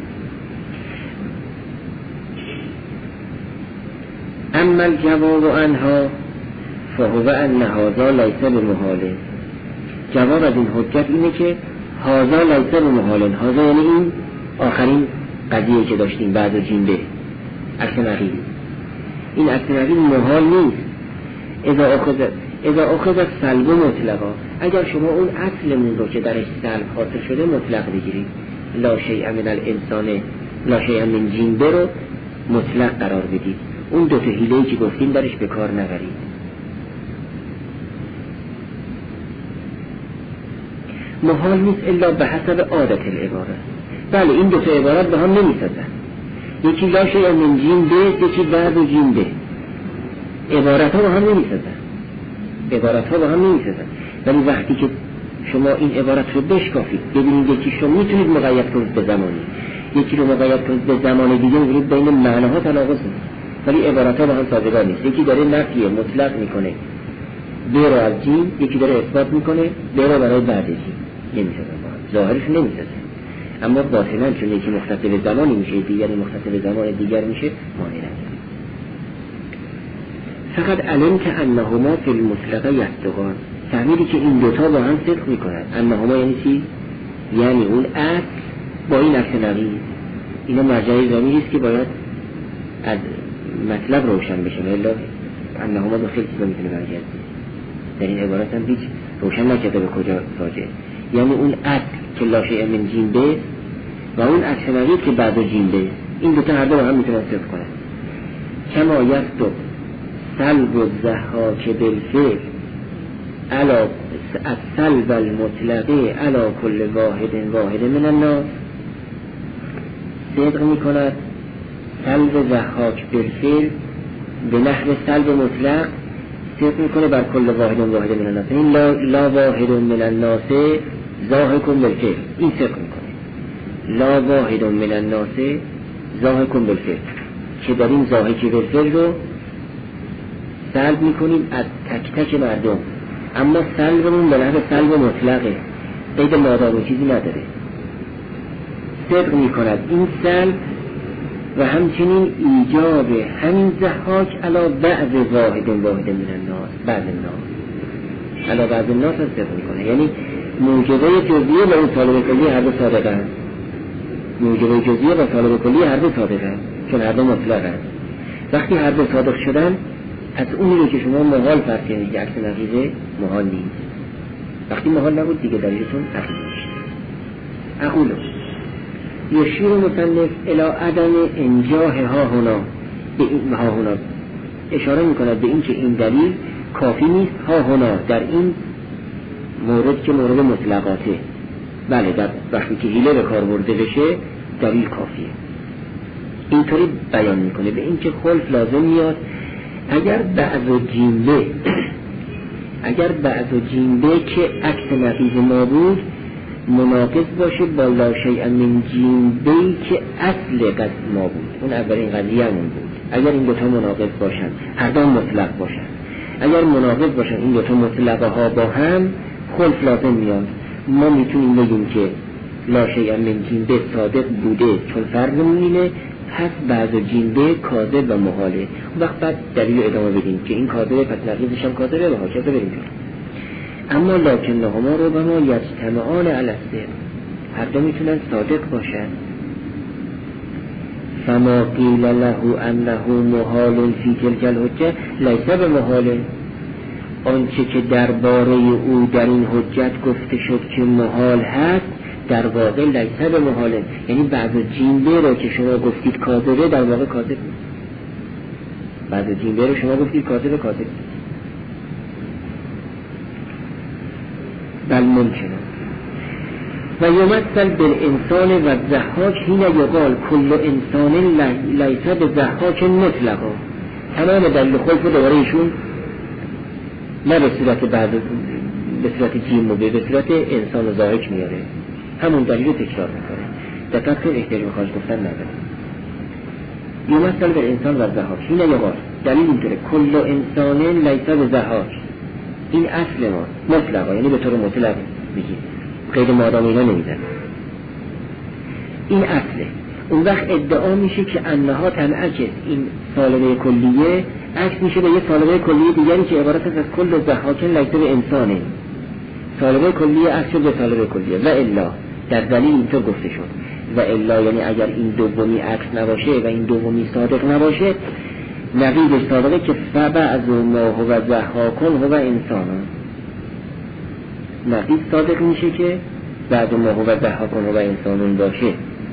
اما الجواب عنها فهو ان هذا لیس بمحاله. جواب از این حجت اینه که هذا لیس بمحاله. هذا یعنی این آخرین قضیه که داشتیم بعد از جنبه عکس نقیض. این عکس نقیض محال نیست. اذا اخذ سلب مطلقا، اگر شما اون اصلمون رو که درش سلب حاصل شده مطلق بگیرید، لا شیء من الانسان لا شیء من جنبه رو مطلق قرار بدید، اون دو تا حیله‌ای که گفتیم درش به کار نبرید. محال نیست الا به حسب عادت العبارت. بله این دو تا عبارت به هم نمیسازن، یکی لا شیء من جیم به، یکی بعد و جیم به. عبارت ها با هم نمیسازن، عبارت ها با هم نمیسازن. ولی وقتی که شما این عبارت رو بشکافید ببینید یکی شما میتونید مقید کنید به زمانی، یکی رو مقید کنید به زمان دیگه، میبینید بین معناها تناقض نیست ولی عبارت ها با هم سازگار نیست. یکی داره نفی مطلق میکنه به رو از جیم، یکی داره اثبات میکنه به رو برای بعد جیم. نمیسازن با هم، ظاهرش نمیسازن، اما باطنا چون یکی مختص به زمانی میشه دیگری مختص به زمان دیگر میشه معنی نداره. فقط علم که انهما فی المطلقه یصدقان، فهمیدی که این دوتا با هم صدق میکنن. انهما یعنی چی؟ یعنی اون اصل با این عکس نقیض. اینا مرجع ضمیری است که باید از مطلب روشن بشه، الا انهما به خیلی چیزا میتونه برگرده. در این عبارت هم هیچ روشن نکرده به کجا راجع. یعنی اون اصل که لا شیء من جیم به و اون عکس نقیض که بعد جیم به، این دوتا هر دو با هم میتونن صدق کنن. کما یصدق سلب الضحاک بالفعل علا السلب المطلقه علا کل واحد من الناس، صدق میکند سلب ضحاک بالفعل به نحو سلب مطلق، صدق میکنه بر کل واحد من الناس. این لا واحد من الناس ضاحک بالفعل، این صدق میکنه لا واحد من الناس ضاحک بالفعل، که در این ضاحک بالفعل رو سلب میکنیم از تک تک مردم، اما سلبمون به نحو سلب مطلقه، قید مادام چیزی نداره. صدق میکند این سلب و همچنین ایجاب همین ضحاک علا بعض واحد من الناس، بعض الناس علا بعض الناس هم صدق میکنه. یعنی موجبه جزئیه با اون طالب کلی هر دو صادقن، موجبه جزئیه با طالب کلی هر دو صادقن، چون هر دو مطلقن. وقتی هر دو صادق شدن از اونی رو که شما محال فرض کنید که عکس نقیضه محال نیست. وقتی محال نبود دیگه دلیلتون عقل میشه. اقولو یشیر مصنف الی عدم انجاه ها هنا، به این ها هنا اشاره میکند به این که این دلیل کافی نیست ها هنا در این مورد که مورد مطلقاته. بله در وقتی که حیله به کار برده بشه دلیل کافیه. اینطوری بیان میکنه به این که خلف لازم میاد اگر بعض و جنبه که عکس نقیض ما بود مناقض باشه با لا شیء من جنبه‌ای که اصل قصد ما بود. اون اولین قضیه همون بود. اگر این دوتا مناقض باشن هر دو مطلق باشن، اگر مناقض باشن این دوتا مطلقه ها با هم خلف لازم میاد. ما میتونیم بگیم که لا شیء من جنبه صادق بوده چون فرق نمی‌کنه، پس بعض جنبه کاذب و محاله. وقت بعد دلیل ادامه بدیم که این کاذبه پس نقیضش هم کاذبه و هاکذا بریم جلو. اما لکنهما ربما یجتمعان علی الصدق، هر دو میتونن صادق باشن. فما قیل له انه محال فی تلک الحجه لیس بمحال، آنچه که درباره او در این حجت گفته شد که محال هست در واقع لیس بمحال، یعنی بعض جنبه رو که شما گفتید کاذبه در واقع کاذب نیست. بعض جنبه رو شما گفتید کاذبه نیست. بل ممکنه و یمثل بالانسان و الضحاک حین یقال کل انسان لیس بضحاک مطلقا. تمام دلیل خلف رو دوباره ایشون نه به صورت بعد به صورت جیم و به صورت انسان و ضاحک میاره، همون دلیل رو تکرار میکنه. دقت کن احتیاج به خارج گفتن نداره. یمثل بالانسان و الضحاک حین یقال، دلیل اینطوره کل انسان لیس بضحاک، این اصل ما مطلقا، یعنی به طور مطلق میگیم قید مادام اینا نمیدن، این اصله. اون وقت ادعا میشه که انها تنعکس، این سالبه کلیه عکس میشه به یه سالبه کلیه دیگری که عبارت است از کل ضحاکن لیس بانسانه. سالبه کلیه عکس شد به سالبه کلیه و الا در دلیل اینطور گفته شد. و الا یعنی اگر این دومی عکس نباشه و این دومی صادق نباشه نقیضش صادقه که فبعض ما هو ضحاکن هو انسان، نقیض صادق میشه که بعض ما هو ضحاکن هو انسان باشه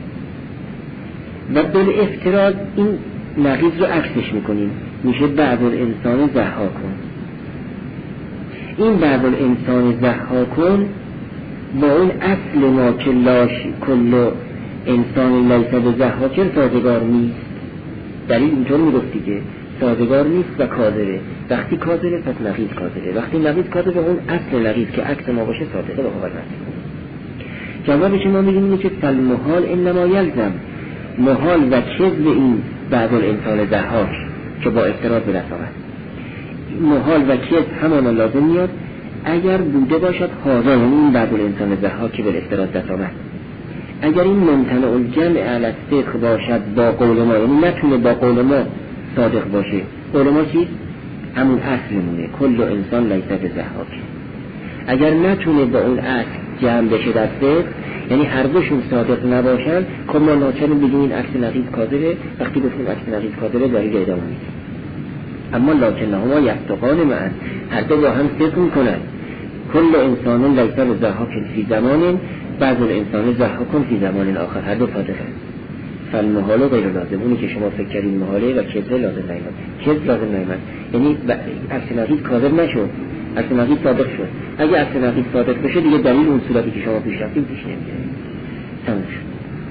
و بالافتراض این نقیض رو عکسش میکنیم میشه بعض الانسان ضحاکن. این بعض الانسان ضحاکن با اون اصل ما که لاش کل انسان لیس بضحاک سازگار نیست. دلیل اینطور میگفتی که سازگار نیست و کاذبه. وقتی کاذبه پس نقیض کاذبه، وقتی نقیض کاذبه اون اصل نقیض که عکس ما باشه صادقه و باور نکنه. جوابش ما میگیم اینه که فالمحال انما یلزم، محال و کذب این بعض الانسان ضحاک که با افتراض به دست آمد، محال و کذب همان لازم میاد اگر بوده باشد حاضر، این بعض الانسان ضحاک که به افتراض دست آمد. اگر این ممتنع الجمع علی الصدق باشد با قول ما، یعنی نتونه با قول ما صادق باشه. قول ما چی؟ همون اصلمونه، کل انسان لیس بضحاک. اگر نتونه با اون اصل جمع بشه در صدق، یعنی هر دوشون صادق نباشن، خب ما ناچاریم بگیم این عکس نقیض کاذبه. وقتی گفتیم عکس نقیض کاذبه دلیل ادامه نیست. اما لکنهما یصدقان معا، هر دو با هم صدق میکنن. کل انسان لیس بضحاک فی زمان، بعض الانسان ضحاک فی زمان آخر، هر دو صادقن. فالمحال غیر لازم، اونی که شما فکر کردین محاله و کذب لازم نیامد. کذب لازم نیامد یعنی عکس نقیض کاذب نشد، عکس نقیض صادق شد. اگه عکس نقیض صادق بشه دیگه دلیل اون صورتی که شما پیش رفتیم پیش نمیاد. تموم شد.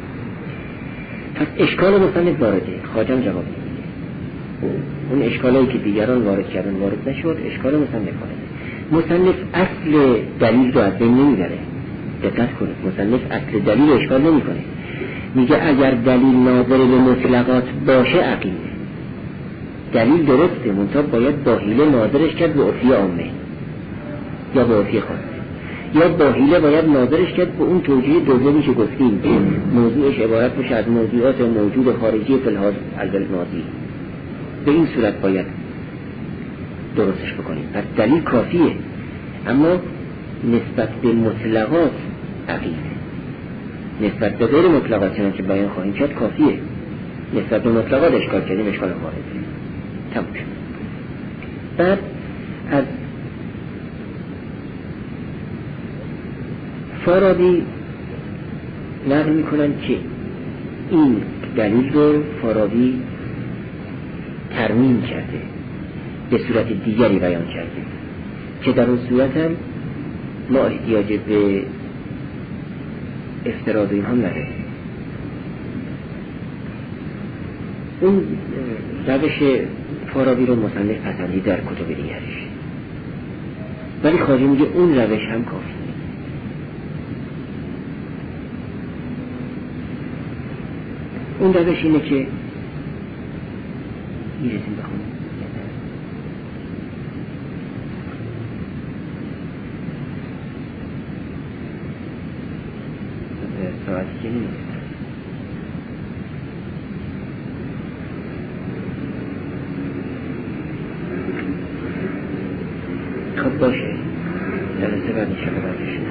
پس اشکال مصنف وارده، خواجم جواب میده. اون اشکالی که دیگران وارد کردن وارد نشد، اشکال مصنف وارده. مصنف اصل دلیل رو از بین نمیبره. دقت کنید، مصنف اصل دلیل رو اشکال نمیکنه. میگه اگر دلیل ناظر به مطلقات باشه عقیده، دلیل درسته، منتها باید با حیله ناظرش کرد به عرفی عامه یا به عرفی خاص، یا با حیله باید ناظرش کرد به اون توجیه دومی که گفتیم که موضوعش عبارت باشه از موضوعات موجود خارجی فلحاظ الماضی. به این صورت باید درستش بکنیم. پس دلیل کافیه، اما نسبت به مطلقات عقیده، نسبت به غیر مطلقات چنان که بیان خواهیم کرد کافیه. نسبت به مطلقات اشکال کردیم، اشکال وارده. تموم شد. بعد از فارابی نقل میکنن که این دلیل رو فارابی ترمیم کرده، به صورت دیگری بیان کرده که در اون صورت هم ما احتیاج به افتراض این هم نداره. اون روش فارابی رو مصنف پسندید در کتب دیگرش، ولی خواجه میگه اون روش هم کافی. اون روش اینه که میرسیم بخونیم ساعتی که نیست. خب باشه، جلسه بعد میشه بردش.